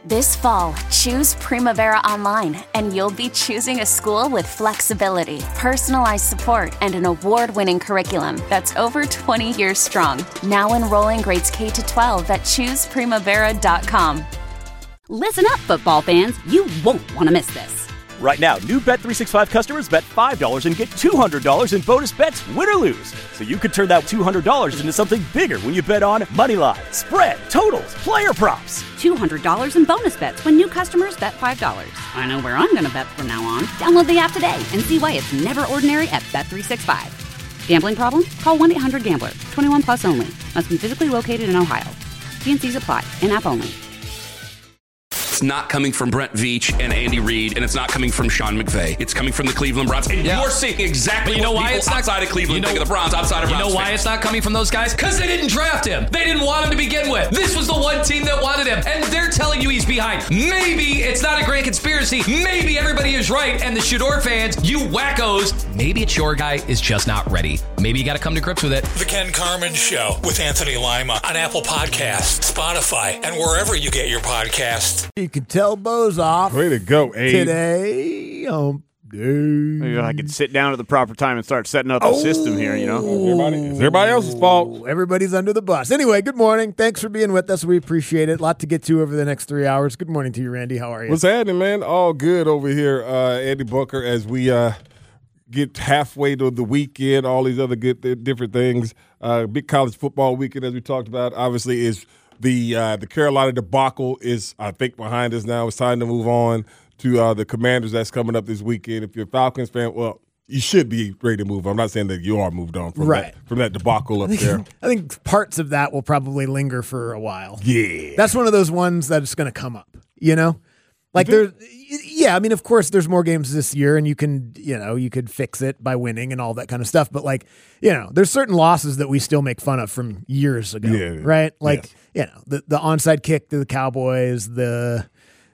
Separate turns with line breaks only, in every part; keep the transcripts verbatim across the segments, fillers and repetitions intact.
This fall, choose Primavera Online, and you'll be choosing a school with flexibility, personalized support, and an award-winning curriculum that's over twenty years strong. Now enrolling grades K to twelve at choose primavera dot com.
Listen up, football fans. You won't want to miss this.
Right now, new Bet three sixty-five customers bet five dollars and get two hundred dollars in bonus bets, win or lose. So you could turn that two hundred dollars into something bigger when you bet on money line, spread, totals, player props.
two hundred dollars in bonus bets when new customers bet five dollars. I know where I'm going to bet from now on. Download the app today and see why it's never ordinary at Bet three sixty-five. Gambling problem? Call one eight hundred gambler. twenty-one plus only. Must be physically located in Ohio. T and C's apply. In-app only.
It's not coming from Brent Veach and Andy Reid, and it's not coming from Sean McVay. It's coming from the Cleveland Browns. And yeah. you're seeing exactly you know what why people it's not, outside of Cleveland you know, think of the Browns, outside of
You
Browns
know why
fans.
it's not coming from those guys? Because they didn't draft him. They didn't want him to begin with. This was the one team that wanted him, and they're telling you he's behind. Maybe it's not a great conspiracy. Maybe everybody is right, and the Shador fans, you wackos, maybe it's your guy is just not ready. Maybe you got to come to grips with it.
The Ken Carman Show with Anthony Lima on Apple Podcasts, Spotify, and wherever you get your podcasts.
You can tell Bo's off.
Way to go, Abe.
Today, um,
Maybe I could sit down at the proper time and start setting up a oh, system here, you know?
Everybody, it's everybody else's fault.
Everybody's under the bus. Anyway, good morning. Thanks for being with us. We appreciate it. A lot to get to over the next three hours. Good morning to you, Randy. How are you?
What's happening, man? All good over here, uh, Andy Bunker, as we uh, get halfway to the weekend, all these other good th- different things. Uh, big college football weekend, as we talked about, obviously is the uh, the Carolina debacle is, I think, behind us now. It's time to move on to uh, the Commanders that's coming up this weekend. If you're a Falcons fan, well, you should be ready to move on. I'm not saying that you are moved on from,
right.
that, from that debacle up
I think,
there.
I think parts of that will probably linger for a while.
Yeah.
That's one of those ones that's going to come up, you know? Like there's, yeah, I mean, of course there's more games this year and you can, you know, you could fix it by winning and all that kind of stuff. But like, you know, there's certain losses that we still make fun of from years ago,
yeah,
right? Like,
yes.
you know, the, the onside kick to the Cowboys, the,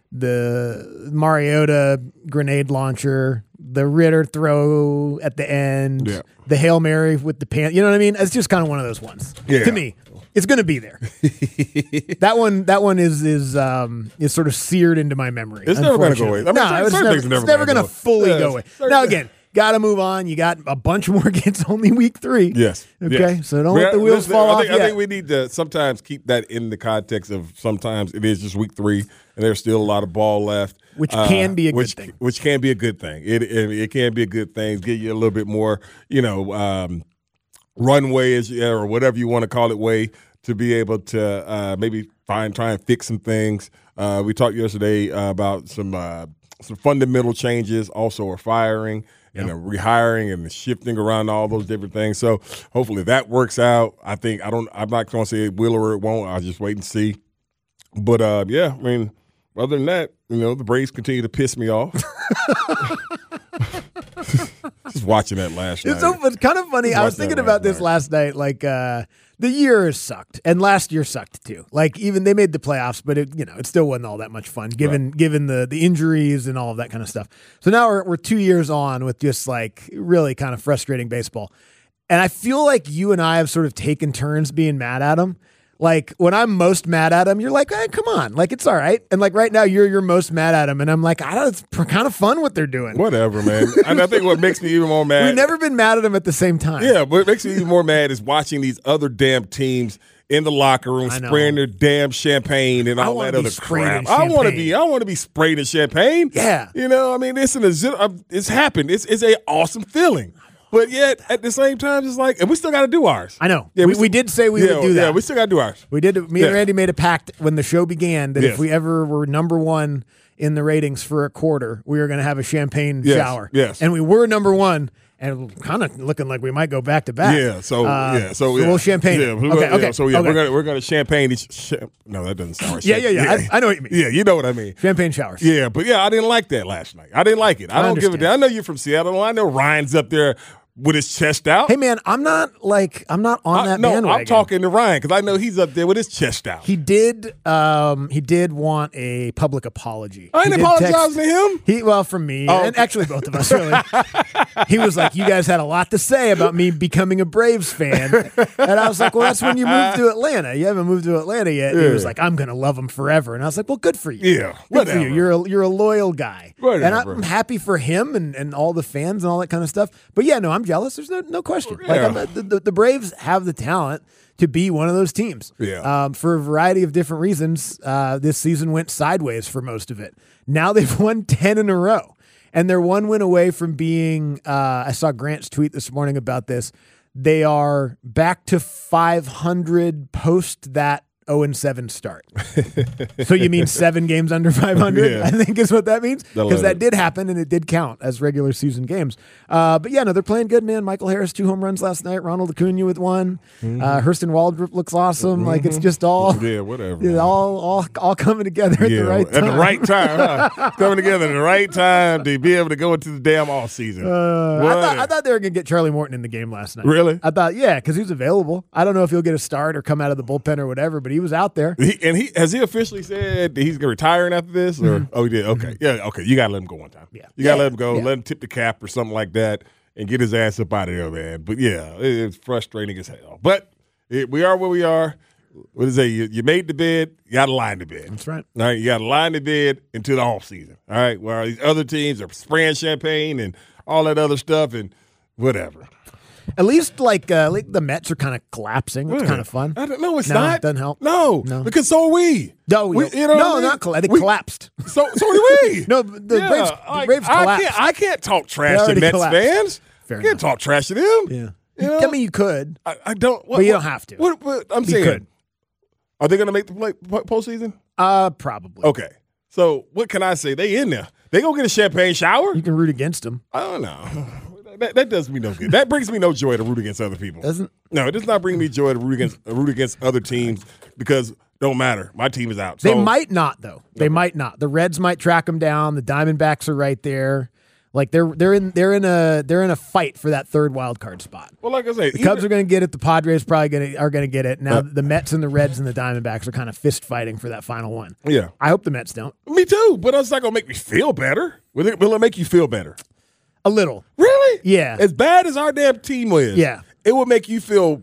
the Mariota grenade launcher, the Ritter throw at the end,
yeah.
the Hail Mary with the pan. You know what I mean? It's just kind of one of those ones
yeah.
to me. It's going to be there. that one, that one is is um, is sort of seared into my memory.
It's never going to go away. I mean,
no,
certain,
it's
certain
never,
things are never,
it's never going to fully
yeah,
go away. Now again, got to move on. You got a bunch more games. Only week three.
Yes.
Okay.
Yes.
So don't let the wheels
listen,
fall
I
off
think,
yet.
I think we need to sometimes keep that in the context of sometimes it is just week three and there's still a lot of ball left,
which can uh, be a
which,
good thing.
Which can be a good thing. It it, it can be a good thing. Give you a little bit more, you know, um, runway as or whatever you want to call it, way to be able to uh, maybe find try and fix some things. Uh, we talked yesterday uh, about some uh, some fundamental changes, also a firing. And a rehiring and the shifting around all those different things. So hopefully that works out. I think I don't. I'm not going to say it will or it won't. I'll just wait and see. But uh, yeah, I mean, other than that, you know, the Braves continue to piss me off. Just watching that last
it's
night.
So, it's kind of funny. I was thinking about this night. last night. Like uh, the year has sucked, and last year sucked too. Like even they made the playoffs, but it you know it still wasn't all that much fun given right. given the the injuries and all of that kind of stuff. So now we're we're two years on with just like really kind of frustrating baseball, and I feel like you and I have sort of taken turns being mad at them. Like when I'm most mad at him, you're like, hey, come on, like it's all right. And like right now, you're you're most mad at him, and I'm like, I don't. It's kind of fun what they're doing.
Whatever, man. And I think what makes me even more mad.
We've never been mad at him at the same time.
Yeah, but what makes me even more mad is watching these other damn teams in the locker room spraying their damn champagne and all that other crap. I want to be. I want to be sprayed in champagne.
Yeah,
you know. I mean, it's an it's happened. It's it's a awesome feeling. But yet, at the same time, it's like, and we still got to do ours.
I know.
Yeah,
we,
we, still,
we did say we
yeah,
would do that.
Yeah, we still got to do ours.
We did. Me
yeah.
and Randy made a pact when the show began that
yes.
if we ever were number one in the ratings for a quarter, we were going to have a champagne
yes.
shower.
Yes.
And we were number one. And kind of looking like we might go back to back.
Yeah, so
uh,
yeah, so,
so
yeah.
we'll champagne.
Yeah, we're
okay,
gonna,
okay.
Yeah, so yeah,
okay.
we're gonna we're gonna champagne each. Sh- no, that doesn't sound right.
Yeah, yeah, yeah. yeah. I, I know what you mean.
Yeah, you know what I mean.
Champagne showers.
Yeah, but yeah, I didn't like that last night. I didn't like it. I,
I
don't
understand.
give a damn. I know you're from Seattle. I know Ryan's up there with his chest out.
Hey man, I'm not like I'm not on
I,
that
no,
bandwagon.
I'm talking to Ryan because I know he's up there with his chest out.
He did. Um, he did want a public apology.
I ain't
He did
apologizing
text-
to him.
He well from me
Oh.
and actually both of us really. He was like, "You guys had a lot to say about me becoming a Braves fan," and I was like, "Well, that's when you moved to Atlanta. You haven't moved to Atlanta yet."
Yeah.
He was like, "I'm gonna love him forever," and I was like, "Well, good for you.
Yeah,
good
whatever.
for you. You're a, you're a loyal guy,
Whatever.
and I'm happy for him and, and all the fans and all that kind of stuff." But yeah, no, I'm jealous. There's no no question. Like
Yeah.
I'm, the, the the Braves have the talent to be one of those teams.
Yeah.
Um, for a variety of different reasons, uh, this season went sideways for most of it. Now they've won ten in a row, and they're one win away from being. Uh, I saw Grant's tweet this morning about this. They are back to five hundred post that oh and seven start. So you mean seven games under five hundred?
Yeah.
I think is what that means,
I love
because that
it.
did happen and it did count as regular season games. Uh, but yeah, no, they're playing good, man. Michael Harris, two home runs last night. Ronald Acuna with one.
Mm-hmm.
Uh, Hurston Waldrop looks awesome. Like it's just all
Yeah, whatever.
it's all all all coming together at
Yeah,
the right
at
time.
the right time, huh? Coming together at the right time to be able to go into the damn off season.
Uh, I,
What
thought,
a-
I thought they were going to get Charlie Morton in the game last night.
Really?
I thought, yeah, because he was available. I don't know if he'll get a start or come out of the bullpen or whatever, but he was out there.
He, and he has he officially said that he's gonna retiring after this, or
Mm-hmm.
oh he did. Okay, yeah, okay. You gotta let him go one time.
Yeah.
you gotta
Yeah.
let him go.
Yeah.
Let him tip the cap or something like that, and get his ass up out of there, man. But yeah, it, it's frustrating as hell. But it, we are where we are. What is it? You, you made the bed. You got to lie in the bed.
That's right.
All right, you got to lie in the bed until the off season. All right, where these other teams are spraying champagne and all that other stuff and whatever.
At least like, uh, like the Mets are kind of collapsing. It's
Yeah.
kind of fun.
I don't, no, it's
No,
not.
it doesn't help.
No,
No.
because so are we.
No,
we,
you
you know
no,
what I mean?
not colla- they
We-
collapsed.
So, so do we.
No, the
Yeah,
Braves, the
like,
Braves
I
collapsed.
can't, I can't talk
They
trash to
already
Mets
collapsed.
fans.
Fair
I can't
enough.
talk trash to them.
Yeah.
You know?
I mean, you could.
I, I don't. What,
But you
what-
don't have to.
What, what, I'm
You
saying,
could.
are they going to make the play, po- postseason?
Uh, probably.
Okay. So what can I say? They in there. They gonna get a champagne shower.
You can root against them.
I don't know. That, that does me no good. That brings me no joy to root against other people.
Doesn't?
No, it does not bring me joy to root against root against other teams because don't matter. My team is out.
They
So,
might not, though. They might not. The Reds might track them down. The Diamondbacks are right there. Like they're they're in they're in a they're in a fight for that third wild card spot.
Well, like I say,
The Cubs are going to get it. The Padres probably going to are going to get it. Now
Uh,
the Mets and the Reds and the Diamondbacks are kind of fist fighting for that final one.
Yeah,
I hope the Mets don't.
me too. But it's not gonna make me feel better. Will it, will it make you feel better?
A little.
Really?
Yeah.
As bad as our damn team is,
Yeah.
it will make you feel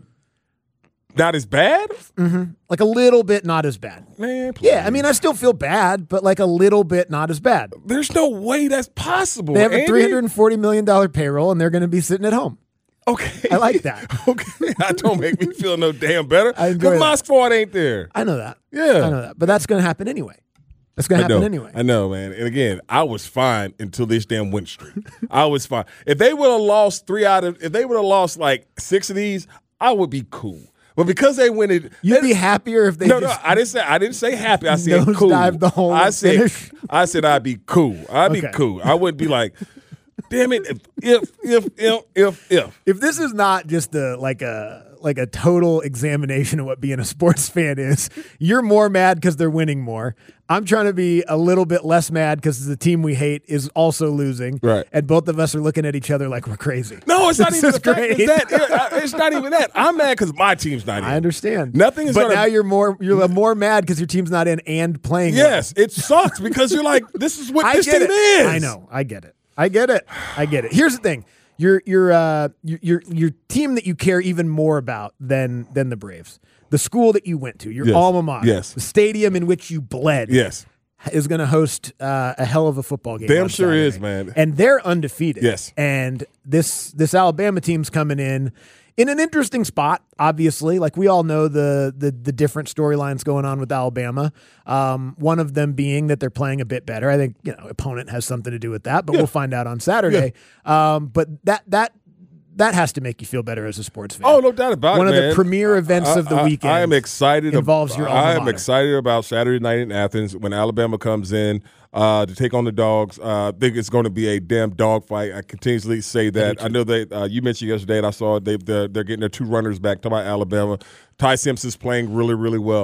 not as bad.
Like a little bit not as bad.
Man, please.
Yeah, I mean I still feel bad, but like a little bit not as bad.
There's no way that's possible.
They have a
Andy.
three hundred forty million dollars payroll and they're going to be sitting at home.
Okay,
I like that.
Okay, that don't make me feel no damn better.
I enjoy
Because my
that.
squad ain't there.
I know that.
Yeah.
I know that. But that's going to happen anyway. That's going to
I
happen
know.
anyway.
I know, man. And again, I was fine until this damn win streak. I was fine. If they would have lost three out of, if they would have lost like six of these, I would be cool. But because they win it,
You'd
they-
be happier if they
no,
just
no. I didn't say. I didn't say happy. I said cool.
nosedive the whole
I said.
finish.
I said I'd be cool. I'd be
Okay.
cool. I wouldn't be like, damn it. If if if if if, if.
if this is not just a like a like a total examination of what being a sports fan is, you're more mad because they're winning more. I'm trying to be a little bit less mad because the team we hate is also losing.
Right.
And both of us are looking at each other like we're crazy.
No, it's not
This
even
is
the fact.
great.
It's, that, It- it's not even that. I'm mad because my team's not in.
I understand.
Nothing is
But
gonna-
now you're more you're more mad because your team's not in and playing. well.
Yes, it sucks because you're like, this is what
I
this
get
team
it.
is.
I know. I get it. I get it. I get it. Here's the thing. Your your uh your your, your team that you care even more about than than the Braves. The school that you went to, your
Yes.
alma mater,
Yes.
the stadium in which you bled,
Yes.
is going to host uh, a hell of a football game.
Damn
on
sure
Saturday.
is, man.
And they're undefeated.
Yes.
And this this Alabama team's coming in in an interesting spot. Obviously, like we all know the the the different storylines going on with Alabama. Um, one of them being that they're playing a bit better. I think you know opponent has something to do with that, but
Yeah.
we'll find out on Saturday. Um, but that that. That has to make you feel better as a sports fan.
Oh, no doubt about
One
it,
of
man.
the premier events
I-
of the
I-
weekend.
I am excited. ab-
Involves your alma
I am
mater.
excited about Saturday night in Athens when Alabama comes in uh, to take on the Dogs. Uh, I think it's going to be a damn dogfight. I continuously say that. I know that uh, you mentioned yesterday, and I saw they they're, they're getting their two runners back. Talking about Alabama, Ty Simpson's playing really, really well.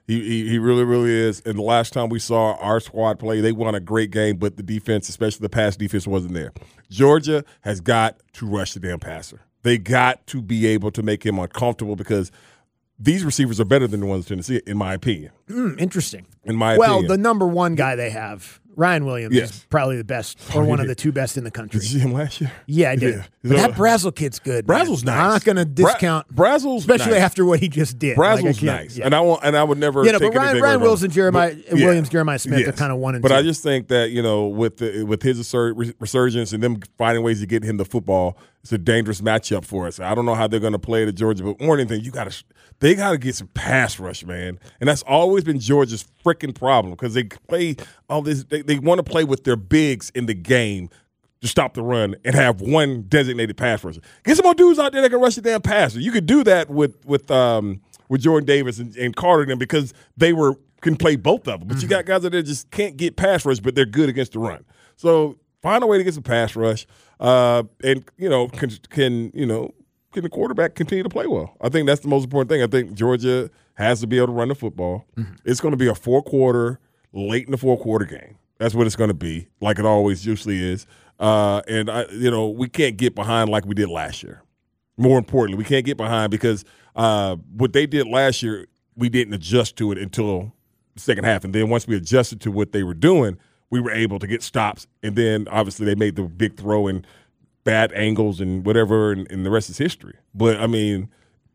He, he he really, really is. And the last time we saw our squad play, they won a great game, but the defense, especially the pass defense, wasn't there. Georgia has got to rush the damn passer. They got to be able to make him uncomfortable because these receivers are better than the ones in Tennessee, in my opinion.
Mm, interesting.
In my
well,
opinion.
Well, the number one guy they have, Ryan Williams,
yes.
is probably the best or one of the two best in the country.
Did you see him last year?
Yeah, I did. Yeah. But that Brazzell kid's good.
Brazzell's
man.
nice.
I'm not going to discount
Bra- Brazzell's
especially
nice.
after what he just did.
Brazzell's
like
nice,
yeah.
and I won't, and I would never.
Yeah, no,
take
but Ryan, Ryan Wilson, Jeremiah but, yeah. Williams, Jeremiah Smith
yes.
are kind of one and
but
two.
But I just think that you know, with the, with his resurgence and them finding ways to get him the football, it's a dangerous matchup for us. I don't know how they're going to play to Georgia, but more than anything, you got to they got to get some pass rush, man, and that's always been Georgia's freaking problem because they play all this. They, they want to play with their bigs in the game to stop the run and have one designated pass rusher. Get some more dudes out there that can rush the damn passer. You could do that with with um, with Jordan Davis and, and Carter and them because they were can play both of them. But mm-hmm. you got guys out there that just can't get pass rush, but they're good against the run. So find a way to get some pass rush, uh, and you know can, can you know can the quarterback continue to play well? I think that's the most important thing. I think Georgia has to be able to run the football. Mm-hmm. It's going to be a four quarter, late in the four quarter game. That's what it's going to be, like it always usually is. Uh, and, I, you know, we can't get behind like we did last year. More importantly, we can't get behind because uh, what they did last year, we didn't adjust to it until the second half. And then once we adjusted to what they were doing, we were able to get stops. And then, obviously, they made the big throw and bad angles and whatever, and, and the rest is history. But, I mean,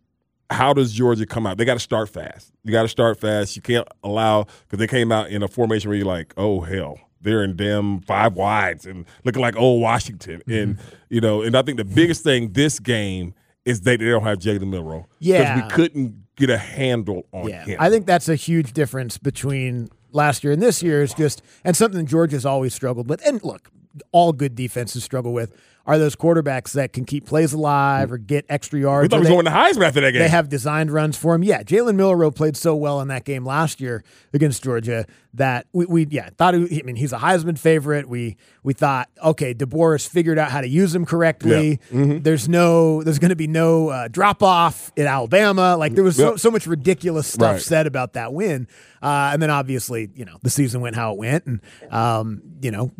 how does Georgia come out? They got to start fast. You got to start fast. You can't allow – because they came out in a formation where you're like, oh, hell. They're in damn five wides and looking like old Washington. Mm-hmm. And, you know, and I think the biggest thing this game is that they don't have Jalen Milroe.
Yeah.
Because we couldn't get a handle on
yeah.
him.
I think that's a huge difference between last year and this year is just – and something Georgia's always struggled with. And, look, all good defenses struggle with are those quarterbacks that can keep plays alive or get extra yards.
We thought he was going to Heisman after that game.
They have designed runs for him. Yeah, Jalen Milroe played so well in that game last year against Georgia that we, we yeah, thought he, I mean, he's a Heisman favorite. We we thought, okay, DeBoer figured out how to use him correctly.
Yeah. Mm-hmm.
There's no, there's going to be no uh, drop off in Alabama. Like there was so,
yep.
so much ridiculous stuff
right.
said about that win. Uh, and then obviously, you know, the season went how it went, and um, you know,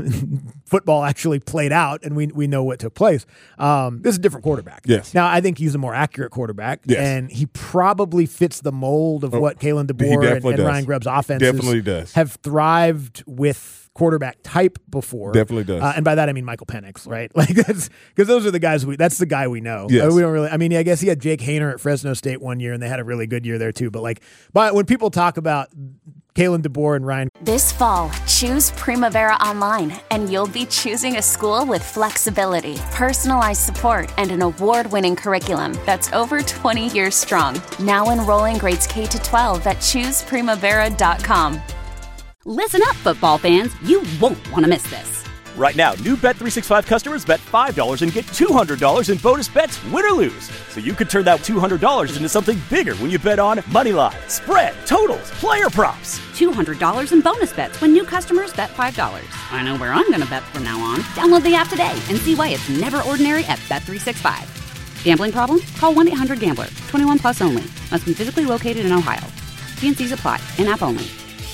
football actually played out, and we we know what took place. Um, this is a different quarterback.
Yes.
Now I think he's a more accurate quarterback,
yes.
and he probably fits the mold of
oh,
what Kalen DeBoer and, and Ryan Grubb's offenses
definitely does.
have thrived with quarterback type before.
Definitely does.
Uh, and by that I mean Michael Penix, right? Like that's because those are the guys we. That's the guy we know.
Yes.
Uh, we don't really. I mean, I guess he had Jake Haener at Fresno State one year, and they had a really good year there too. But like, but when people talk about Kalen DeBoer and Ryan.
This fall, choose Primavera Online, and you'll be choosing a school with flexibility, personalized support, and an award-winning curriculum that's over twenty years strong. Now enrolling grades K to twelve at choose primavera dot com.
Listen up, football fans. You won't want to miss this.
Right now, new Bet three sixty-five customers bet five dollars and get two hundred dollars in bonus bets, win or lose. So you could turn that two hundred dollars into something bigger when you bet on money line, spread, totals, player props.
two hundred dollars in bonus bets when new customers bet five dollars. I know where I'm going to bet from now on. Download the app today and see why it's never ordinary at Bet three sixty-five. Gambling problem? Call one eight hundred gambler. twenty-one plus only. Must be physically located in Ohio. T and C's apply. In-app only.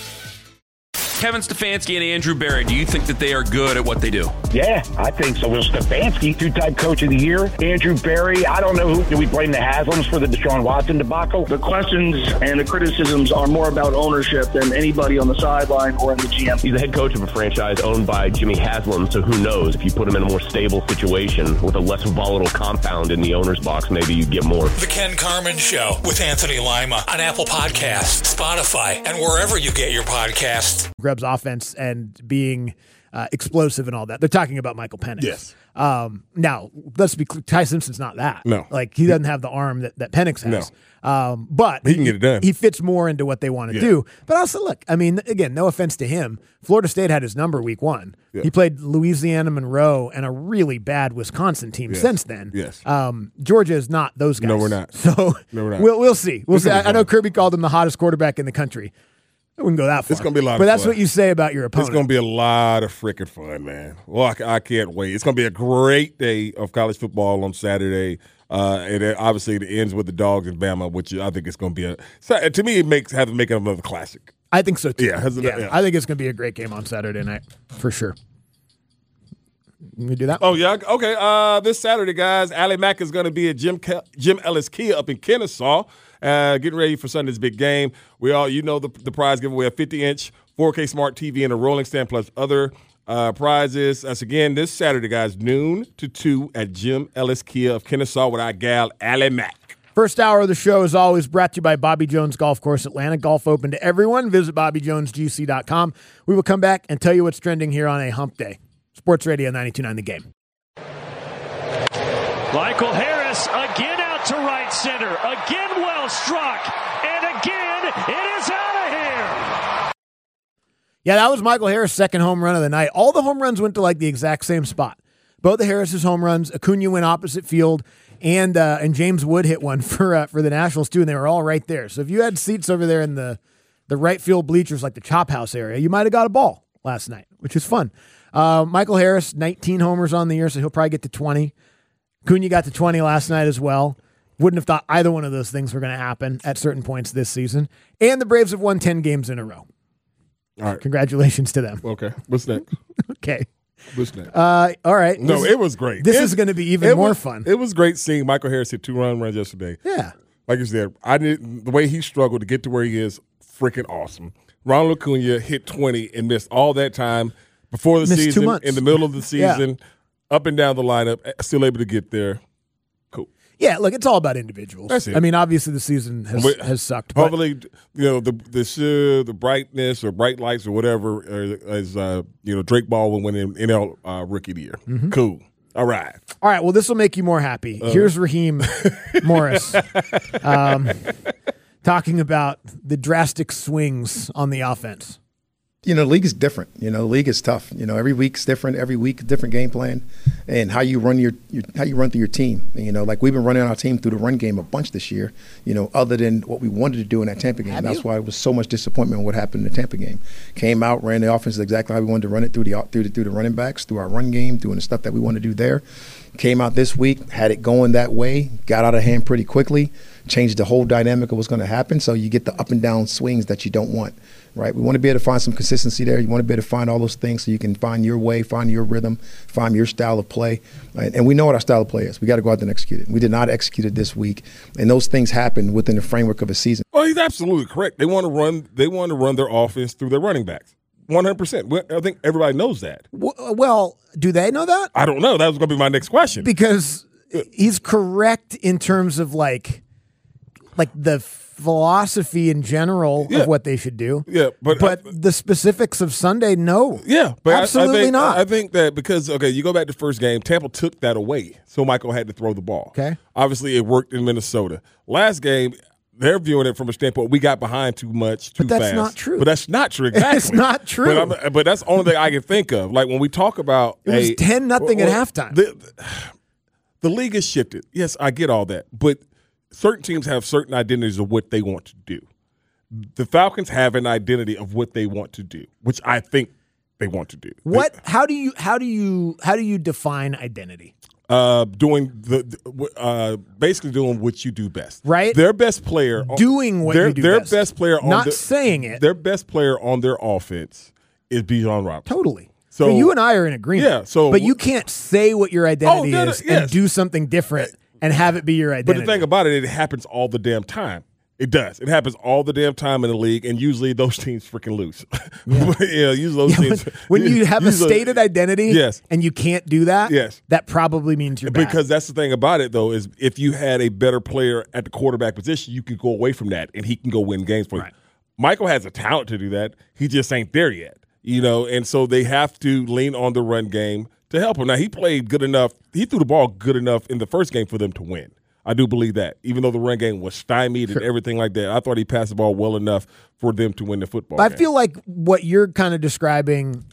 Kevin Stefanski and Andrew Berry, do you think that they are good at what they do?
Yeah, I think so. Well, Stefanski, two-time coach of the year. Andrew Berry, I don't know who. Do we blame the Haslams for the Deshaun Watson debacle?
The questions and the criticisms are more about ownership than anybody on the sideline or in the G M.
He's the head coach of a franchise owned by Jimmy Haslam, so who knows? If you put him in a more stable situation with a less volatile compound in the owner's box, maybe you'd get more.
The Ken Carman Show with Anthony Lima on Apple Podcasts, Spotify, and wherever you get your podcasts.
Grubb's offense and being uh, explosive and all that. They're talking about Michael Penix.
Yes.
Um, now, let's be clear, Ty Simpson's not that.
No.
Like, he doesn't have the arm that, that Penix has.
No.
Um, but
he can get it done.
He fits more into what they want to
yeah.
do. But also, look, I mean, again, no offense to him. Florida State had his number week one. Yeah. He played Louisiana Monroe and a really bad Wisconsin team
yes.
since then.
Yes.
Um, Georgia is not those guys.
No, we're not.
So
no, we're not.
We'll, we'll see. We'll
it's
see. I, I know Kirby called him the hottest quarterback in the country. I wouldn't go that far.
It's going to be a lot
but
of
that's
fun.
what you say about your opponent.
It's going to be a lot of freaking fun, man. Well, I, I can't wait. It's going to be a great day of college football on Saturday. Uh, and then obviously it ends with the Dogs and Bama, which I think is going to be a so, – to me, it makes have to make it another classic.
I think so, too.
Yeah,
yeah.
yeah.
I think it's going to be a great game on Saturday night for sure. Can we do that?
Oh, yeah. Okay. Uh, this Saturday, guys, Ally Mack is going to be at Jim Ke- Jim Ellis Kia up in Kennesaw, uh, getting ready for Sunday's big game. We all, you know, the, the prize giveaway, a fifty-inch four K smart T V and a rolling stand plus other uh, prizes. That's, again, this Saturday, guys, noon to two at Jim Ellis Kia of Kennesaw with our gal, Ally Mack.
First hour of the show is always brought to you by Bobby Jones Golf Course Atlanta. Golf open to everyone. Visit bobby jones g c dot com. We will come back and tell you what's trending here on a hump day. Sports Radio ninety-two point nine The Game.
Michael Harris again out to right center. Again well struck. And again it is out of here.
Yeah, that was Michael Harris' second home run of the night. All the home runs went to like the exact same spot. Both of Harris's home runs, Acuna went opposite field, and uh, and James Wood hit one for uh, for the Nationals too, and they were all right there. So if you had seats over there in the, the right field bleachers, like the Chop House area, you might have got a ball last night, which is fun. Uh, Michael Harris, nineteen homers on the year, so he'll probably get to twenty. Acuna got to twenty last night as well. Wouldn't have thought either one of those things were going to happen at certain points this season. And the Braves have won ten games in a row.
All right.
Congratulations to them.
Okay. What's next?
Okay.
What's next?
Uh, all right.
No,
this,
it was great.
This
it,
is going to be even more
was,
fun.
It was great seeing Michael Harris hit two run runs yesterday.
Yeah.
Like you said, I did the way he struggled to get to where he is, freaking awesome. Ronald Acuna hit twenty and missed all that time before the
missed
season,
two months.
in the middle of the season,
yeah.
up and down the lineup, still able to get there. Cool.
Yeah, look, it's all about individuals.
That's it.
I mean, obviously the season has,
But
has sucked. But
hopefully, you know, the the uh, the brightness or bright lights or whatever, uh, as uh, you know, Drake Baldwin win N L uh, Rookie of the Year.
Mm-hmm.
Cool. All right.
All right. Well, this will make you more happy.
Uh.
Here's Raheem Morris um, talking about the drastic swings on the offense.
You know, the league is different. You know, the league is tough. You know, every week's different. Every week, different game plan, and how you run your, your how you run through your team. And, you know, like we've been running our team through the run game a bunch this year. You know, other than what we wanted to do in that Tampa game.
Have
That's
you?
why it was so much disappointment in what happened in the Tampa game. Came out, ran the offense exactly how we wanted to run it through the through the, through the running backs, through our run game, doing the stuff that we want to do there. Came out this week, had it going that way, got out of hand pretty quickly, changed the whole dynamic of what's going to happen. So you get the up and down swings that you don't want. Right, we want to be able to find some consistency there. You want to be able to find all those things so you can find your way, find your rhythm, find your style of play. Right? And we know what our style of play is. We got to go out there and execute it. We did not execute it this week, and those things happen within the framework of a season.
Well, he's absolutely correct. They want to run. They want to run their offense through their running backs. one hundred percent. I think everybody knows that.
Well, do they know that?
I don't know. That was going to be my next question.
Because he's correct in terms of like, like the philosophy in general
yeah.
of what they should do.
Yeah, but
but
I,
the specifics of Sunday, no.
Yeah, but
absolutely
I, I think,
not.
I think that because okay, you go back to the first game, Tampa took that away, so Michael had to throw the ball.
Okay,
obviously it worked in Minnesota. Last game, they're viewing it from a standpoint we got behind too much, too
but that's
fast.
not true.
But that's not true. Exactly,
it's not true.
But, I'm, but that's the only thing I can think of. Like when we talk about
it was ten nothing at halftime.
The, the league has shifted. Yes, I get all that, but certain teams have certain identities of what they want to do. The Falcons have an identity of what they want to do, which I think they want to do.
What? How do you? How do you? How do you define identity?
Uh, doing the uh, basically doing what you do best.
Right.
Their best player
doing what
their,
you do
their
best.
best player on
not
the,
saying it.
Their best player on their offense is Bijan Robinson.
Totally.
So
I mean, you and I are in agreement.
Yeah. So,
but you can't say what your identity
oh,
is
yes.
and do something different and have it be your identity.
But the thing about it, it happens all the damn time. It does. It happens all the damn time in the league, and usually those teams freaking lose. Yeah, yeah usually those
yeah,
teams.
When, when you have
usually,
a stated identity,
yes.
and you can't do that,
yes.
that probably means you're bad.
Because that's the thing about it, though, is if you had a better player at the quarterback position, you can go away from that, and he can go win games for you.
Right.
Michael has a talent to do that. He just ain't there yet, you know, and so they have to lean on the run game to help him. Now, he played good enough. He threw the ball good enough in the first game for them to win. I do believe that, even though the run game was stymied sure. and everything like that. I thought he passed the ball well enough for them to win the football
but
game.
I feel like what you're kind of describing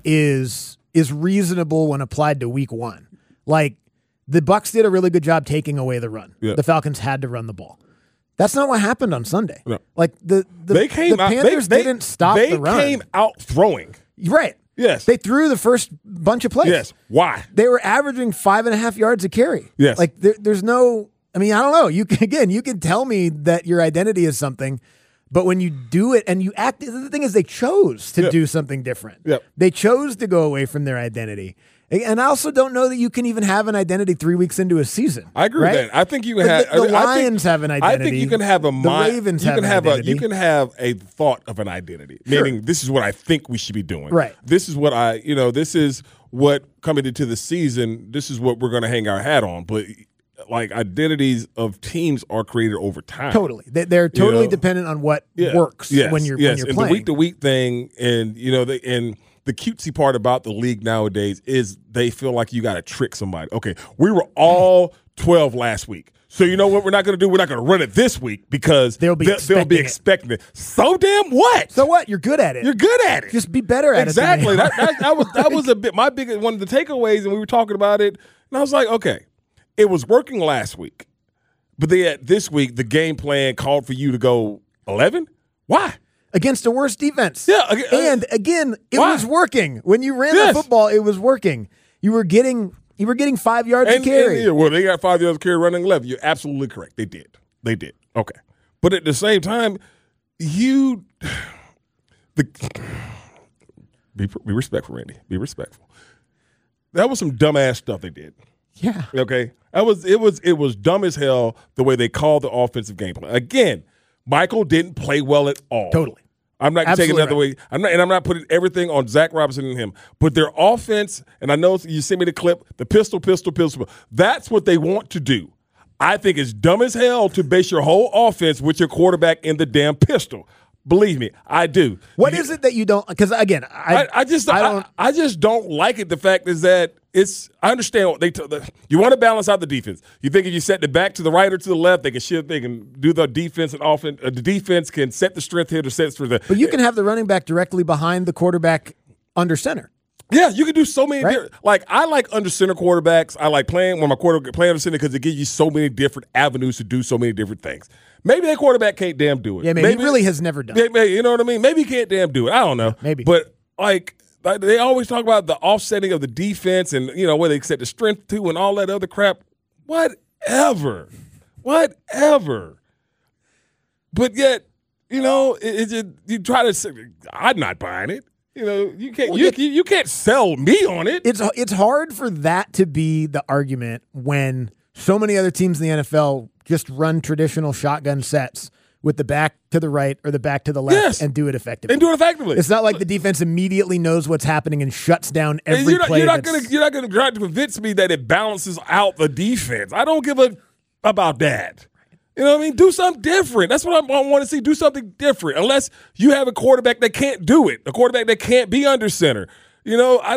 is is reasonable when applied to week one. Like, the Bucs did a really good job taking away the run.
Yeah.
The Falcons had to run the ball. That's not what happened on Sunday.
No.
Like, the, the,
they came
the
out,
Panthers
they, they,
didn't stop
they
the run.
They came out throwing.
Right.
Yes.
They threw the first bunch of plays.
Yes. Why?
They were averaging five and a half yards a carry.
Yes.
Like, there, there's no I mean, I don't know. You can, again, you can tell me that your identity is something, but when you do it and you act, the thing is they chose to
Yep.
do something different.
Yep.
They chose to go away from their identity. And I also don't know that you can even have an identity three weeks into a season.
I agree
right?
with that. I think you can
The-
have
the
I think-
Lions have an identity.
I think you can have a
The
mind.
Ravens
you
have
can
an
have
identity.
a you can have a thought of an identity,
Sure.
meaning this is what I think we should be doing.
Right.
This is what I you know. This is what coming into the season. This is what we're going to hang our hat on. But like identities of teams are created over time.
Totally. They- They're totally
You know?
dependent on what
Yeah.
works
Yes,
when you're
yes.
when you're
and
playing.
the week to week thing, and you know, the, and the cutesy part about the league nowadays is they feel like you got to trick somebody. Okay, we were all twelve last week, so you know what we're not going to do? We're not going to run it this week because
They'll be
they'll, they'll be
expecting it.
expecting it. So damn what?
So what? You're good at it.
You're good at it.
Just be better at
exactly.
it.
That, that, that was that was a bit my big one of the takeaways, and we were talking about it, and I was like, okay, it was working last week, but then this week the game plan called for you to go eleven. Why?
Against a worse defense.
Yeah. Again,
And again, it
Why?
was working. When you ran
Yes.
the football, it was working. You were getting you were getting five yards
And,
to carry.
and, yeah, well, they got five yards to carry running eleven. You're absolutely correct. They did. They did. Okay. But at the same time, you the be, be respectful, Randy. Be respectful. That was some dumbass stuff they did.
Yeah.
Okay. That was it was it was dumb as hell the way they called the offensive game plan. Again, Michael didn't play well at all.
Totally.
I'm not
Absolutely
taking that away. I'm not, and I'm not putting everything on Zach Robinson and him. But their offense, and I know you sent me the clip, the pistol, pistol, pistol. That's what they want to do. I think it's dumb as hell to base your whole offense with your quarterback in the damn pistol. Believe me, I do.
What
you,
is it that you don't? Because again, I,
I, I just
I
I,
don't.
I, just don't like it. The fact is that it's. I understand what they. T- the, you want to balance out the defense. You think if you set the back to the right or to the left, they can shift. They can do the defense and offense. Uh, the defense can set the strength here or set the strength there.
But you can have the running back directly behind the quarterback under center.
Yeah, you can do so many
Right?
different. Like I like under center quarterbacks. I like playing when my quarterback playing under center because it gives you so many different avenues to do so many different things. Maybe that quarterback can't damn do it.
Yeah, maybe, he really has never done.
Maybe, you know what I mean? Maybe he can't damn do it. I don't know.
Maybe.
But like like, they always talk about the offsetting of the defense and you know where they set the strength to and all that other crap. Whatever, whatever. But yet, you know, it, it just you try to. Say, I'm not buying it. You know, you can't
Well,
you,
it-
you you can't sell me on it.
It's it's hard for that to be the argument when so many other teams in the N F L just run traditional shotgun sets with the back to the right or the back to the left
Yes.
and do it effectively.
And do it effectively.
It's not like the defense immediately knows what's happening and shuts down
And
every
you're not,
play.
you're not
that's-
gonna you're not gonna try to convince me that it balances out the defense. I don't give a about that. You know what I mean? Do something different. That's what I want to see. Do something different. Unless you have a quarterback that can't do it, a quarterback that can't be under center. You know, I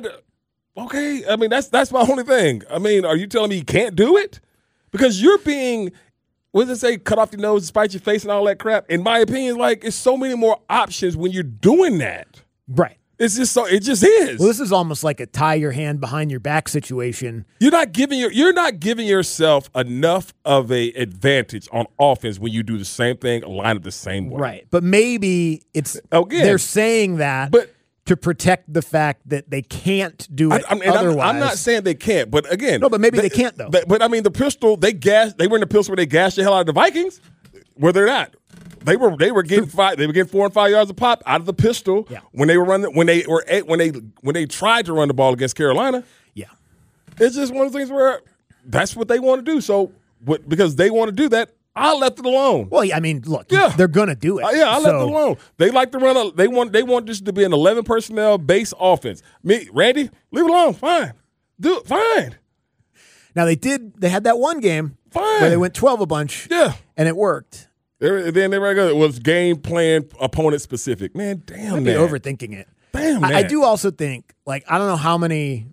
okay. I mean, that's that's my only thing. I mean, are you telling me you can't do it? Because you're being, what does it say? Cut off your nose, despite your face, and all that crap. In my opinion, like it's so many more options when you're doing that.
Right.
It's just so. It just is.
Well, this is almost like a tie your hand behind your back situation.
You're not giving your you're not giving yourself enough of a advantage on offense when you do the same thing, line up the same way.
Right. But maybe it's
Again,
they're saying that
but
to protect the fact that they can't do it
I, I'm, and I'm,
otherwise.
I'm not saying they can't, but again,
No, but maybe they can't, though.
But I mean, the pistol they gas. They were in the pistol where they gashed the hell out of the Vikings. Where they're not. They were they were getting five. They were getting four and five yards a pop out of the pistol
Yeah.
when they were running when they were when they when they tried to run the ball against Carolina.
Yeah.
It's just one of the things where that's what they want to do. So what, because they want to do that, I left it alone.
Well, yeah, I mean, look,
Yeah.
they're going to do it.
Uh, yeah, I left
so-
it alone. They like to run. A, they want. They want this to be an eleven personnel base offense. Me, Randy, leave it alone. Fine, do it. Fine,
Now, they did, they had that one game
fine.
where they went twelve a bunch,
Yeah.
and it worked.
There- Then they were it was game plan opponent specific. Man, damn
I'd be
that.
overthinking it.
Damn
I, I
that.
do also think, like, I don't know how many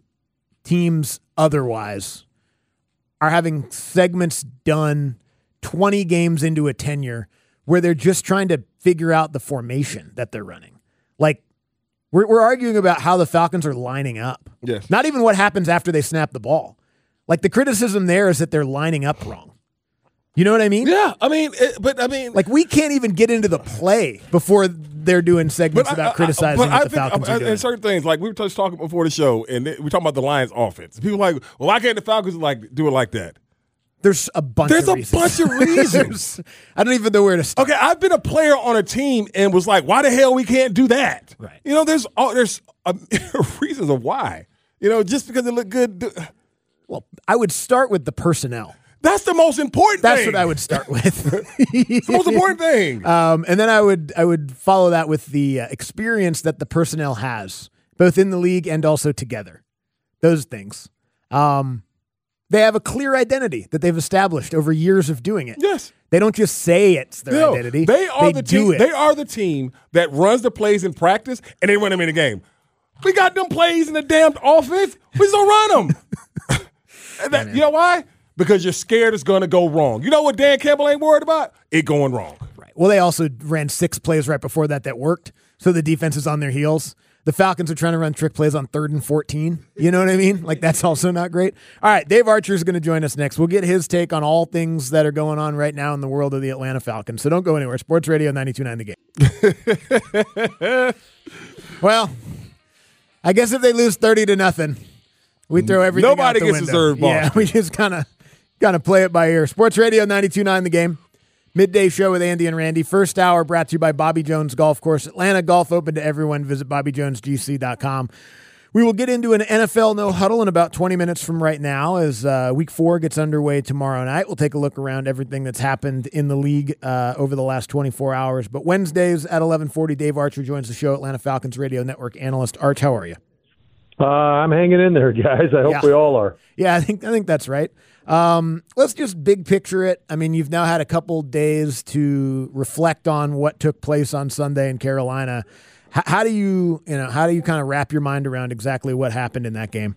teams otherwise are having segments done twenty games into a tenure where they're just trying to figure out the formation that they're running. Like, we're, we're arguing about how the Falcons are lining up.
Yes.
Not even what happens after they snap the ball. Like, the criticism there is that they're lining up wrong. You know what I mean?
Yeah, I mean, it, but I mean,
Like, we can't even get into the play before they're doing segments
I-
about
I-
criticizing
but
what
I
the
think,
Falcons
uh,
are doing.
And certain things, like we were just talking before the show, and we were talking about the Lions offense. People are like, well, why can't the Falcons like do it like that?
There's a bunch
There's
of
a
reasons.
bunch of reasons.
I don't even know where to start.
Okay, I've been a player on a team and was like, why the hell we can't do that?
Right.
You know, there's oh, there's uh, reasons of why. You know, just because it looked good.
Well, I would start with the personnel.
That's the most important
That's
thing.
what I would start with.
It's the most important thing.
Um, and then I would I would follow that with the uh, experience that the personnel has, both in the league and also together. Those things. Um, they have a clear identity that they've established over years of doing it.
Yes.
They don't just say it's their
No,
identity.
They are
they
the
do
team.
it.
They are the team that runs the plays in practice and they run them in the game. We got them plays in the damn offense. We just don't run them. And that, you know why? Because you're scared it's going to go wrong. You know what Dan Campbell ain't worried about? It going wrong.
Right. Well, they also ran six plays right before that that worked, so the defense is on their heels. The Falcons are trying to run trick plays on third and fourteen. You know what I mean? Like, that's also not great. All right, Dave Archer is going to join us next. We'll get his take on all things that are going on right now in the world of the Atlanta Falcons. So don't go anywhere. Sports Radio ninety-two point nine The Game. Well, I guess if they lose thirty to nothing, we throw everything
Nobody
out the
gets
window.
deserved ball.
Yeah, we just kind of kind of play it by ear. Sports Radio ninety-two point nine The Game. Midday show with Andy and Randy. First hour brought to you by Bobby Jones Golf Course. Atlanta Golf open to everyone. Visit bobby jones g c dot com. We will get into an N F L no huddle in about twenty minutes from right now as uh, week four gets underway tomorrow night. We'll take a look around everything that's happened in the league uh, over the last twenty-four hours. But Wednesdays at eleven forty, Dave Archer joins the show, Atlanta Falcons Radio Network analyst. Arch, how are you?
Uh, I'm hanging in there, guys. I hope
Yeah.
we all are.
Yeah, I think I think that's right. Um, let's just big picture it. I mean, you've now had a couple days to reflect on what took place on Sunday in Carolina. H- how do you, you know, how do you kind of wrap your mind around exactly what happened in that game?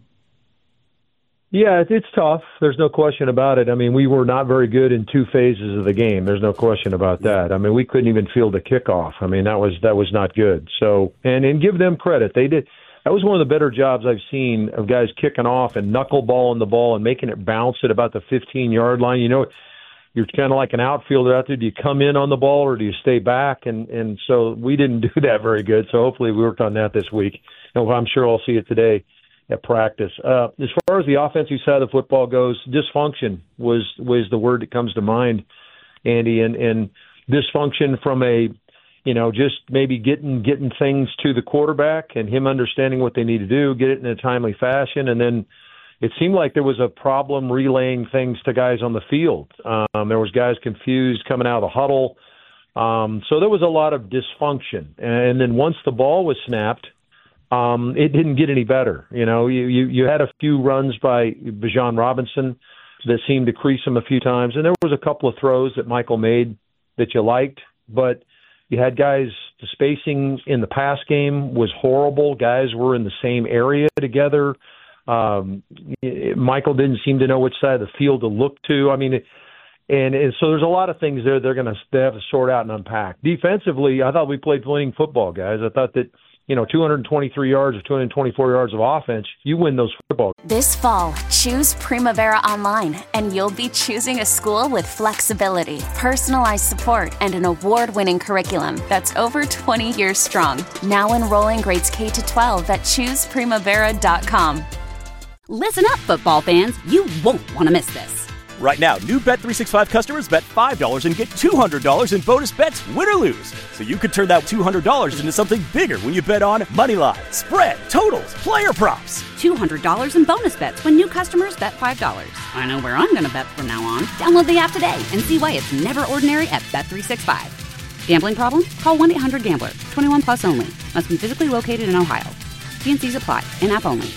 Yeah, it- it's tough. There's no question about it. I mean, we were not very good in two phases of the game. There's no question about that. I mean, we couldn't even field a kickoff. I mean, that was that was not good. So, and and give them credit. They did. That was one of the better jobs I've seen of guys kicking off and knuckleballing the ball and making it bounce at about the fifteen-yard line. You know, you're kind of like an outfielder out there. Do you come in on the ball or do you stay back? And and so we didn't do that very good. So hopefully we worked on that this week. And I'm sure I'll see it today at practice. Uh, as far as the offensive side of the football goes, dysfunction was was the word that comes to mind, Andy. And, and dysfunction from a You know, just maybe getting getting things to the quarterback and him understanding what they need to do, get it in a timely fashion. And then it seemed like there was a problem relaying things to guys on the field. Um, there was guys confused coming out of the huddle. Um, so there was a lot of dysfunction. And then once the ball was snapped, um, it didn't get any better. You know, you, you, you had a few runs by Bijan Robinson that seemed to crease him a few times. And there was a couple of throws that Michael made that you liked, but you had guys, the spacing in the pass game was horrible. Guys were in the same area together. Um, Michael didn't seem to know which side of the field to look to. I mean, it, and, and so there's a lot of things there they're going to have to sort out and unpack. Defensively, I thought we played winning football, guys. I thought that, you know, two hundred twenty-three yards or two hundred twenty-four yards of offense, you win those football.
This fall, choose Primavera Online, and you'll be choosing a school with flexibility, personalized support, and an award-winning curriculum that's over twenty years strong. Now enrolling grades K to twelve at choose primavera dot com.
Listen up, football fans. You won't want to miss this.
Right now, new Bet three sixty-five customers bet five dollars and get two hundred dollars in bonus bets, win or lose. So you could turn that two hundred dollars into something bigger when you bet on Moneyline, spread, totals, player props.
two hundred dollars in bonus bets when new customers bet five dollars. I know where I'm going to bet from now on. Download the app today and see why it's never ordinary at Bet three sixty-five. Gambling problem? Call one eight hundred gambler. twenty-one plus only. Must be physically located in Ohio. T and C's apply. In-app only.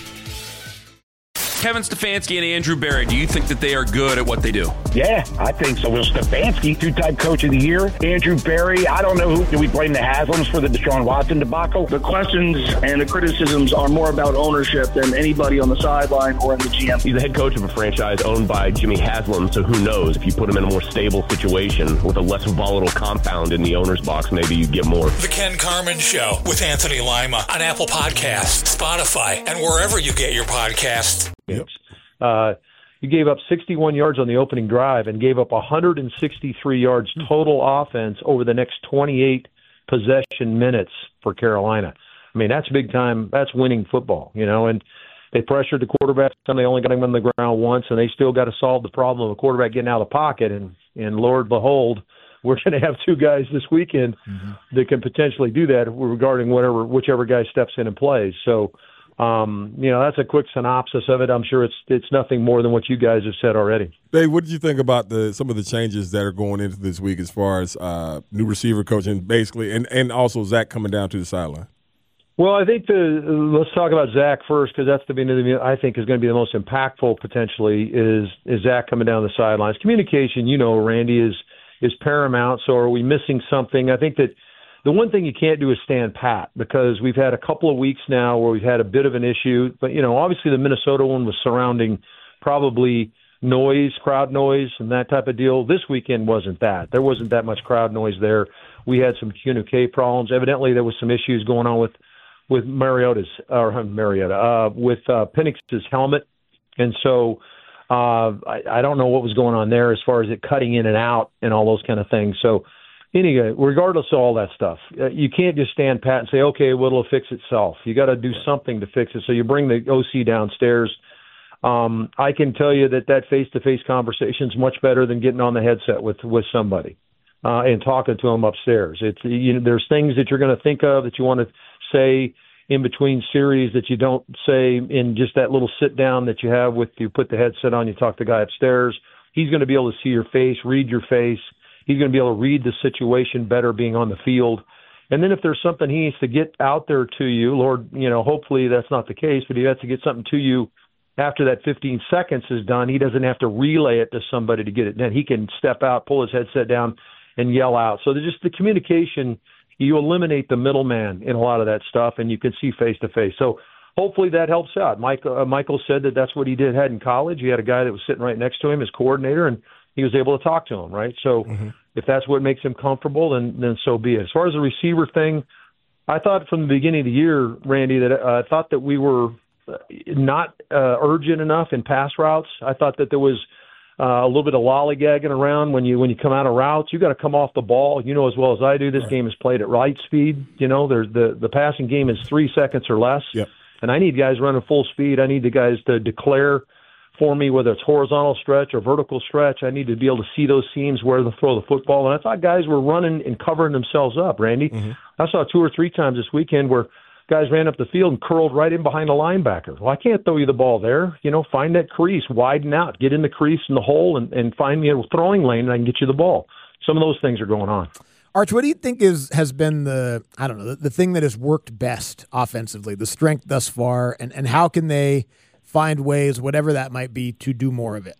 Kevin Stefanski and Andrew Berry, do you think that they are good at what they do?
Yeah, I think so. Will Stefanski, two-time coach of the year. Andrew Berry, I don't know who. Do we blame the Haslams for the Deshaun Watson debacle?
The questions and the criticisms are more about ownership than anybody on the sideline or in the G M.
He's the head coach of a franchise owned by Jimmy Haslam, so who knows? If you put him in a more stable situation with a less volatile compound in the owner's box, maybe you get more.
The Ken Carman Show with Anthony Lima on Apple Podcasts, Spotify, and wherever you get your podcasts.
Yep. Uh, you gave up sixty-one yards on the opening drive and gave up one hundred sixty-three yards total offense over the next twenty-eight possession minutes for Carolina. I mean, that's big time. That's winning football, you know. And They pressured the quarterback. They only got him on the ground once, and they still got to solve the problem of a quarterback getting out of the pocket. And, and Lord behold, we're going to have two guys this weekend mm-hmm. that can potentially do that regarding whatever whichever guy steps in and plays. So, um, you know, that's a quick synopsis of it. I'm sure it's it's nothing more than what you guys have said already.
Dave, what did you think about the some of the changes that are going into this week as far as uh, new receiver coaching, basically, and, and also Zach coming down to the sideline?
Well, I think the let's talk about Zach first, because that's the I think is going to be the most impactful potentially is is Zach coming down the sidelines. Communication, you know, Randy, is is paramount. So are we missing something? I think that the one thing you can't do is stand pat, because we've had a couple of weeks now where we've had a bit of an issue. But, you know, obviously the Minnesota one was surrounding probably noise, crowd noise, and that type of deal. This weekend wasn't that. There wasn't that much crowd noise there. We had some communique problems. Evidently there was some issues going on with with Mariota's, or Mariota, uh, with uh, Penix's helmet. And so uh, I, I don't know what was going on there as far as it cutting in and out and all those kind of things. So anyway, regardless of all that stuff, uh, you can't just stand pat and say, okay, well, it'll fix itself. You got to do something to fix it. So you bring the O C downstairs. Um, I can tell you that that face-to-face conversation is much better than getting on the headset with, with somebody uh, and talking to them upstairs. It's, you know, there's things that you're going to think of that you want to say in between series that you don't say in just that little sit down that you have with you put the headset on, you talk to the guy upstairs. He's going to be able to see your face, read your face. He's going to be able to read the situation better being on the field. And then if there's something he needs to get out there to you, Lord, you know, hopefully that's not the case, but he has to get something to you after that fifteen seconds is done. He doesn't have to relay it to somebody to get it done. He can step out, pull his headset down, and yell out. So there's just the communication. You eliminate the middleman in a lot of that stuff, and you can see face-to-face. So hopefully that helps out. Mike, uh, Michael said that that's what he did had in college. He had a guy that was sitting right next to him, his coordinator, and he was able to talk to him, right? So mm-hmm. if that's what makes him comfortable, then then so be it. As far as the receiver thing, I thought from the beginning of the year, Randy, that uh, I thought that we were not uh, urgent enough in pass routes. I thought that there was Uh, a little bit of lollygagging around when you when you come out of routes. You got to come off the ball. You know as well as I do. This right. game is played at light speed. You know, there's the the passing game is three seconds or less.
Yep.
And I need guys running full speed. I need the guys to declare for me whether it's horizontal stretch or vertical stretch. I need to be able to see those seams where to throw the football. And I thought guys were running and covering themselves up. Randy, mm-hmm. I saw two or three times this weekend where guys ran up the field and curled right in behind a linebacker. Well, I can't throw you the ball there. You know, find that crease, widen out, get in the crease in the hole, and, and find me a throwing lane, and I can get you the ball. Some of those things are going on.
Arch, what do you think is has been the, I don't know, the, the thing that has worked best offensively, the strength thus far, and, and how can they find ways, whatever that might be, to do more of it?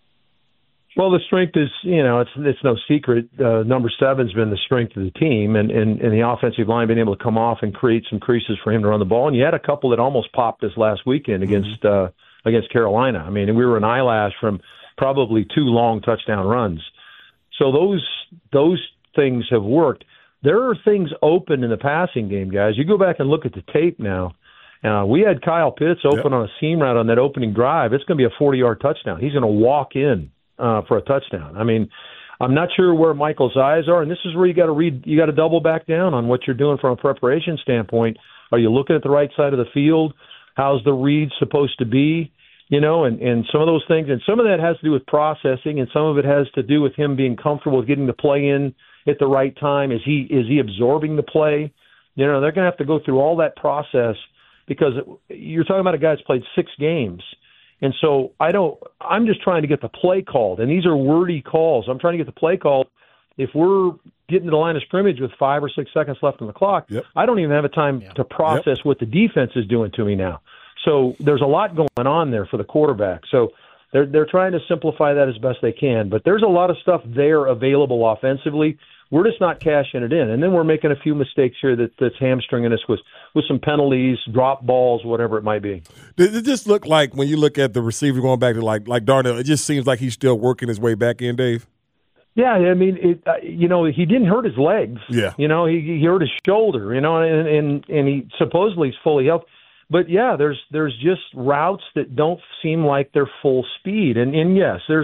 Well, the strength is, you know, it's it's no secret. Uh, number seven's been the strength of the team, and, and, and the offensive line being able to come off and create some creases for him to run the ball. And you had a couple that almost popped this last weekend against mm-hmm. uh, against Carolina. I mean, we were an eyelash from probably two long touchdown runs. So those those things have worked. There are things open in the passing game, guys. You go back and look at the tape now. Uh, we had Kyle Pitts open yep. on a seam route on that opening drive. It's going to be a forty-yard touchdown. He's going to walk in Uh, for a touchdown. I mean, I'm not sure where Michael's eyes are, and this is where you got to read. You got to double back down on what you're doing from a preparation standpoint. Are you looking at the right side of the field? How's the read supposed to be? You know, and, and some of those things, and some of that has to do with processing, and some of it has to do with him being comfortable with getting the play in at the right time. Is he is he absorbing the play? You know, they're going to have to go through all that process because you're talking about a guy that's played six games. And so I don't, I'm just trying to get the play called. And these are wordy calls. I'm trying to get the play called. If we're getting to the line of scrimmage with five or six seconds left on the clock, yep. I don't even have a time yeah. to process yep. what the defense is doing to me now. So there's a lot going on there for the quarterback. So they're, they're trying to simplify that as best they can. But there's a lot of stuff there available offensively. We're just not cashing it in. And then we're making a few mistakes here that, that's hamstringing us with, with some penalties, drop balls, whatever it might be.
Does it just look like, when you look at the receiver going back to like like Darnell, it just seems like he's still working his way back in, Dave?
Yeah, I mean, it, uh, you know, he didn't hurt his legs.
Yeah.
You know, he, he hurt his shoulder, you know, and, and, and he supposedly is fully healthy. But, yeah, there's there's just routes that don't seem like they're full speed. And, and yes, there's –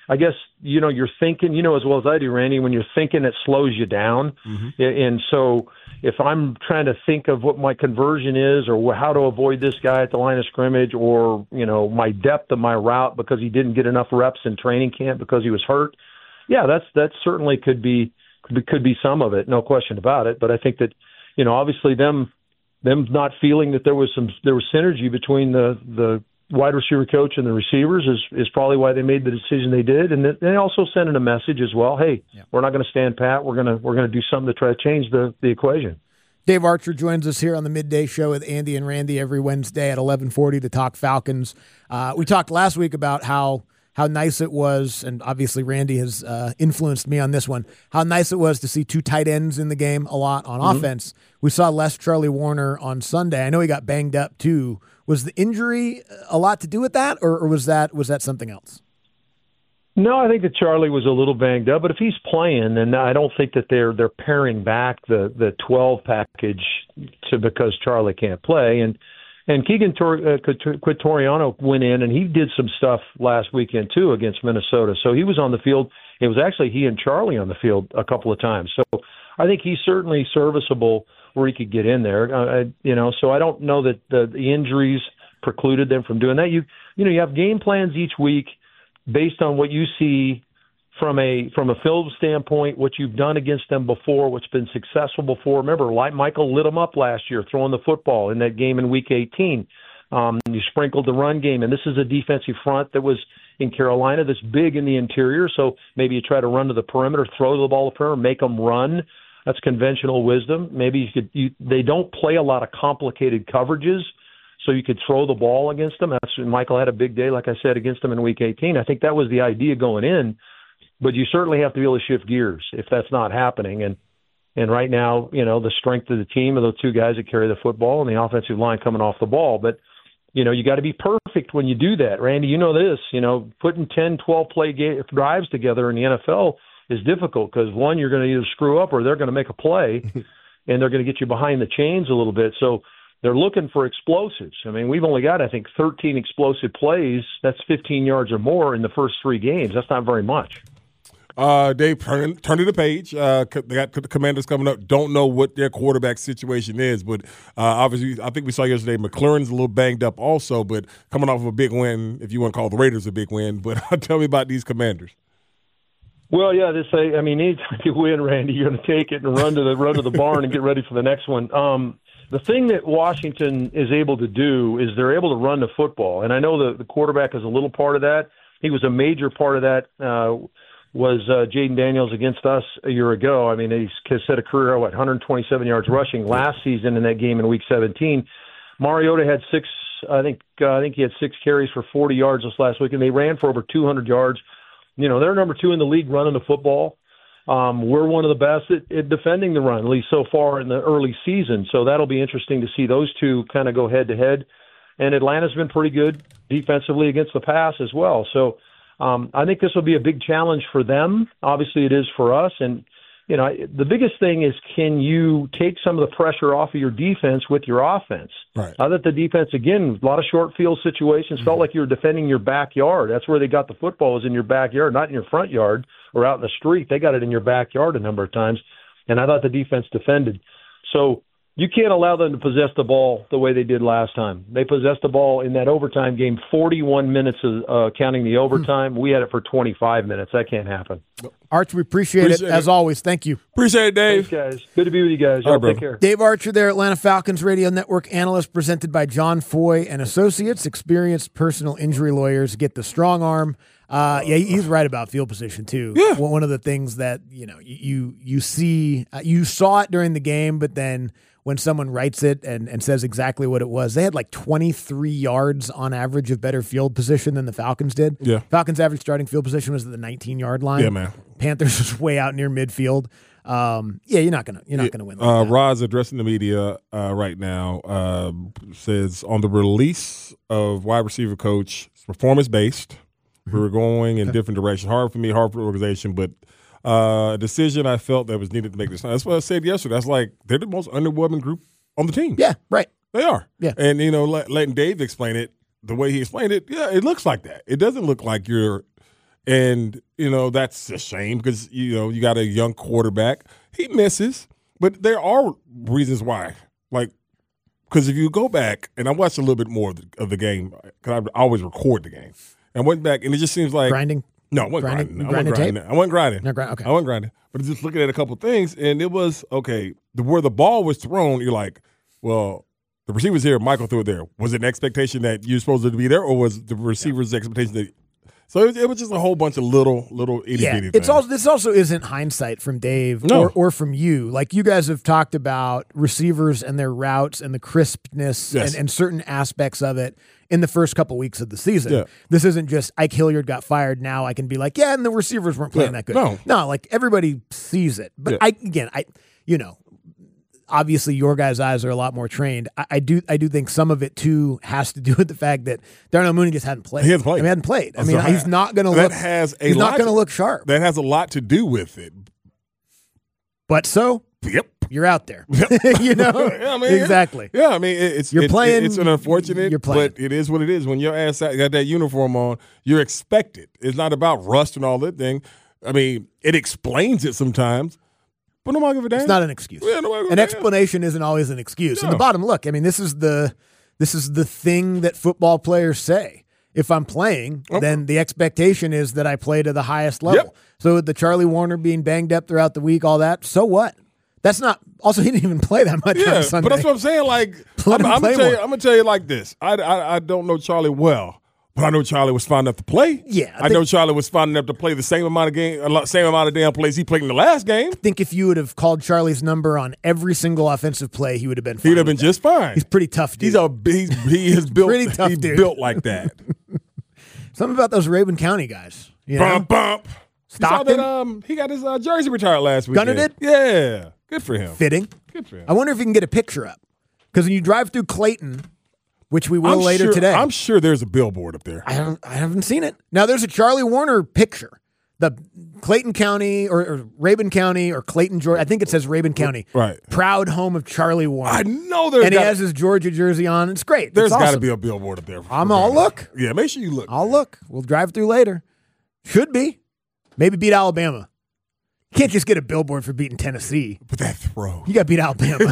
I guess, you know, you're thinking, you know, as well as I do, Randy, when you're thinking, it slows you down. Mm-hmm. And so if I'm trying to think of what my conversion is or how to avoid this guy at the line of scrimmage or, you know, my depth of my route because he didn't get enough reps in training camp because he was hurt. Yeah, that's that certainly could be could be some of it, no question about it. But I think that, you know, obviously them them not feeling that there was some there was synergy between the the wide receiver coach and the receivers is, is probably why they made the decision they did. And they also sent in a message as well. Hey, yeah. we're not going to stand pat. We're going to, we're going to do something to try to change the, the equation.
Dave Archer joins us here on the Midday Show with Andy and Randy every Wednesday at eleven forty to talk Falcons. Uh, we talked last week about how, how nice it was. And obviously Randy has uh, influenced me on this one, how nice it was to see two tight ends in the game a lot on mm-hmm. offense. We saw less Charlie Warner on Sunday. I know he got banged up too. Was the injury a lot to do with that, or, or was that was that something else?
No, I think that Charlie was a little banged up, but if he's playing, then I don't think that they're they're paring back the, the twelve package to because Charlie can't play. And and Keegan Tor, uh, Quitoriano went in and he did some stuff last weekend too against Minnesota. So he was on the field. It was actually he and Charlie on the field a couple of times. So I think he's certainly serviceable where he could get in there, uh, you know. So I don't know that the, the injuries precluded them from doing that. You, you know, you have game plans each week based on what you see from a from a film standpoint, what you've done against them before, what's been successful before. Remember, like Michael lit them up last year, throwing the football in that game in Week eighteen. Um, you sprinkled the run game, and this is a defensive front that was in Carolina that's big in the interior. So maybe you try to run to the perimeter, throw the ball to the perimeter, make them run. That's conventional wisdom. Maybe you could. You, they don't play a lot of complicated coverages, so you could throw the ball against them. That's Michael had a big day, like I said, against them in Week eighteen. I think that was the idea going in, but you certainly have to be able to shift gears if that's not happening. And and right now, you know, the strength of the team are those two guys that carry the football and the offensive line coming off the ball. But you know, you got to be perfect when you do that, Randy. You know this. You know, putting ten, twelve play ga- drives together in the N F L is difficult because, one, you're going to either screw up or they're going to make a play, and they're going to get you behind the chains a little bit. So they're looking for explosives. I mean, we've only got, I think, thirteen explosive plays. That's fifteen yards or more in the first three games. That's not very much.
Uh, Dave, turn, turning the page. Uh, they got the Commanders coming up. Don't know what their quarterback situation is, but uh, obviously, I think we saw yesterday McLaurin's a little banged up also, but coming off of a big win, if you want to call the Raiders a big win. But tell me about these Commanders.
Well, yeah, this I, I mean, anytime you win, Randy, you're going to take it and run to the run to the barn and get ready for the next one. Um, the thing that Washington is able to do is they're able to run the football, and I know the, the quarterback is a little part of that. He was a major part of that. Uh, was uh, Jaden Daniels against us a year ago. I mean, he's set a career what one hundred twenty-seven yards rushing last season in that game in Week seventeen. Mariota had six. I think uh, I think he had six carries for forty yards this last week, and they ran for over two hundred yards. You know, they're number two in the league running the football. Um, we're one of the best at, at defending the run, at least so far in the early season. So that'll be interesting to see those two kind of go head to head. And Atlanta's been pretty good defensively against the pass as well. So um, I think this will be a big challenge for them. Obviously, it is for us. And you know, the biggest thing is, can you take some of the pressure off of your defense with your offense?
Right.
Now that the defense, again, a lot of short field situations, mm-hmm. felt like you were defending your backyard. That's where they got the football, was in your backyard, not in your front yard or out in the street. They got it in your backyard a number of times, and I thought the defense defended. So you can't allow them to possess the ball the way they did last time. They possessed the ball in that overtime game, forty-one minutes, uh, counting the overtime. We had it for twenty-five minutes. That can't happen.
Arch, we appreciate, appreciate it, it, as always. Thank you.
Appreciate it, Dave.
Thanks, guys. Good to be with you guys. Y'all right, take care.
Dave Archer there, Atlanta Falcons Radio Network analyst, presented by John Foy and Associates, experienced personal injury lawyers. Get the strong arm. Uh, yeah, he's right about field position too.
Yeah.
One of the things that you know you you see uh, you saw it during the game, but then when someone writes it and, and says exactly what it was, they had like twenty-three yards on average of better field position than the Falcons did.
Yeah,
Falcons' average starting field position was at the nineteen-yard line.
Yeah, man.
Panthers was way out near midfield. Um, yeah, you're not gonna you're not yeah. gonna win. Like
uh,
that.
Rod's addressing the media uh, right now. Uh, says on the release of wide receiver coach, it's performance based. Mm-hmm. We were going in okay. different directions. Hard for me, hard for the organization, but uh, a decision I felt that was needed to make this time. That's what I said yesterday. That's like they're the most underwhelming group on the team.
Yeah, right.
They are.
Yeah,
and you know, let, letting Dave explain it the way he explained it. Yeah, it looks like that. It doesn't look like you're And, you know, that's a shame because, you know, you got a young quarterback. He misses, but there are reasons why. Like, because if you go back, and I watched a little bit more of the, of the game, because I always record the game. And I went back, and it just seems like.
Grinding?
No, I wasn't
grinding.
grinding. I
grinding
wasn't grinding.
tape?
I wasn't grinding.
No, grind, okay.
I wasn't grinding. But just looking at a couple things, and it was, okay, the, where the ball was thrown, you're like, well, the receiver's here, Michael threw it there. Was it an expectation that you're supposed to be there, or was the receiver's yeah. expectation that So it, it was just a whole bunch of little, little itty
yeah,
bitty
it's
things.
also this also isn't hindsight from Dave
No.
or, or from you. Like you guys have talked about receivers and their routes and the crispness
Yes.
and, and certain aspects of it in the first couple weeks of the season.
Yeah.
This isn't just Ike Hilliard got fired. Now I can be like, yeah, and the receivers weren't playing
Yeah,
that good.
no.
no, like everybody sees it. But
Yeah.
I again, I you know. Obviously, your guys' eyes are a lot more trained. I, I do, I do think some of it too has to do with the fact that Darnell Mooney just hadn't played.
He hasn't played.
I mean, he hadn't played. I mean,
So
he's not going to
that
look.
Has a
he's
lot
not going to
to-
look sharp.
That has a lot to do with it.
But so,
yep,
you're out there.
Yep.
you know,
Yeah, I mean,
exactly.
Yeah, I mean, it- it's
You're
it-
playing-
It's an unfortunate,
you're playing.
but it is what it is. When your ass got that uniform on, you're expected. It's not about rust and all that thing. I mean, it explains it sometimes, but nobody give a damn.
It's not an excuse.
Yeah, nobody give a
An
damn.
explanation isn't always an excuse. And
No.
the bottom, look, I mean, this is the this is the thing that football players say. If I'm playing,
Okay.
then the expectation is that I play to the highest level.
Yep.
So with the Charlie Warner being banged up throughout the week, all that, so what? That's not. Also, he didn't even play that much
Yeah,
on Sunday.
but that's what I'm saying. Like,
Let
I'm,
him
I'm
play
gonna tell you,
more.
I'm gonna tell you like this. I, I I don't know Charlie well, but I know Charlie was fine enough to play.
Yeah, I
I, know
think-
Charlie was fine enough to play the same amount of game, a lot, same amount of damn plays he played in the last game.
I think if you would have called Charlie's number on every single offensive play, he would have been fine.
He'd have been
with that.
just fine.
He's pretty tough, dude.
He's a he's, he is built.
Pretty tough
he's
dude.
built like that.
Something about those Rabun County guys. You know?
Bump bump. You saw
Stockton?
that, um, he got his uh, jersey retired last week.
Gunner did?
Yeah, good for him.
Fitting.
Good for him.
I wonder if you can get a picture up. Because when you drive through Clayton, which we will
I'm
later
sure,
today,
I'm sure there's a billboard up there.
I haven't, I haven't seen it. Now, there's a Charlie Warner picture. The Clayton County or, or Rabun County or Clayton, Georgia. I think it says Rabun County.
Right.
Proud home of Charlie Warner.
I know there's
And he
got-
has his Georgia jersey on. It's great.
There's
It's
got to
awesome.
be a billboard up there. for-
I'm
for
all
Gunner.
look.
Yeah, make sure you look.
I'll look. We'll drive through later. Should be. Maybe beat Alabama. You can't just get a billboard for beating Tennessee.
But that throw.
You got to beat Alabama.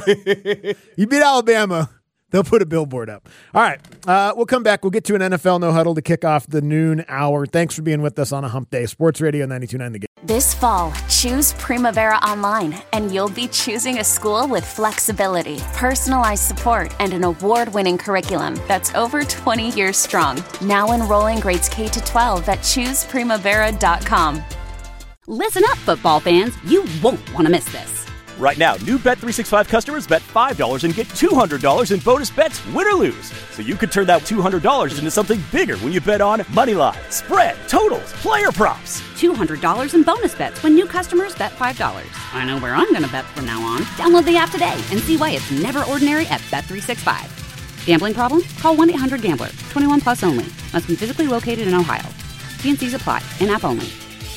You beat Alabama, they'll put a billboard up. All right. Uh, we'll come back. We'll get to an N F L No Huddle to kick off the noon hour. Thanks for being with us on a hump day. Sports Radio ninety-two point nine The Game.
This fall, choose Primavera Online, and you'll be choosing a school with flexibility, personalized support, and an award-winning curriculum that's over twenty years strong. Now enrolling grades K to twelve at choose primavera dot com.
Listen up, football fans. You won't want to miss this.
Right now, new Bet three sixty-five customers bet five dollars and get two hundred dollars in bonus bets, win or lose. So you could turn that two hundred dollars into something bigger when you bet on Moneyline, spread, totals, player props.
two hundred dollars in bonus bets when new customers bet five dollars. I know where I'm going to bet from now on. Download the app today and see why it's never ordinary at Bet three sixty-five. Gambling problem? Call one eight hundred gambler. twenty-one plus only. Must be physically located in Ohio. T and Cs apply. In-app only.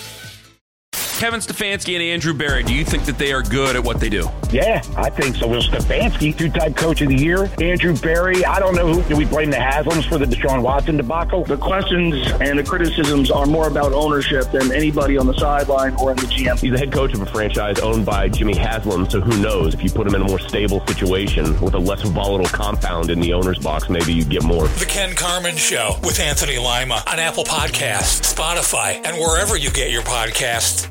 Kevin Stefanski and Andrew Berry, do you think that they are good at what they do?
Yeah, I think so. Will Stefanski, two-time coach of the year. Andrew Berry, I don't know who. Do we blame the Haslams for the Deshaun Watson debacle?
The questions and the criticisms are more about ownership than anybody on the sideline or in the G M.
He's the head coach of a franchise owned by Jimmy Haslam, so who knows? If you put him in a more stable situation with a less volatile compound in the owner's box, maybe you get more.
The Ken Carman Show with Anthony Lima on Apple Podcasts, Spotify, and wherever you get your podcasts.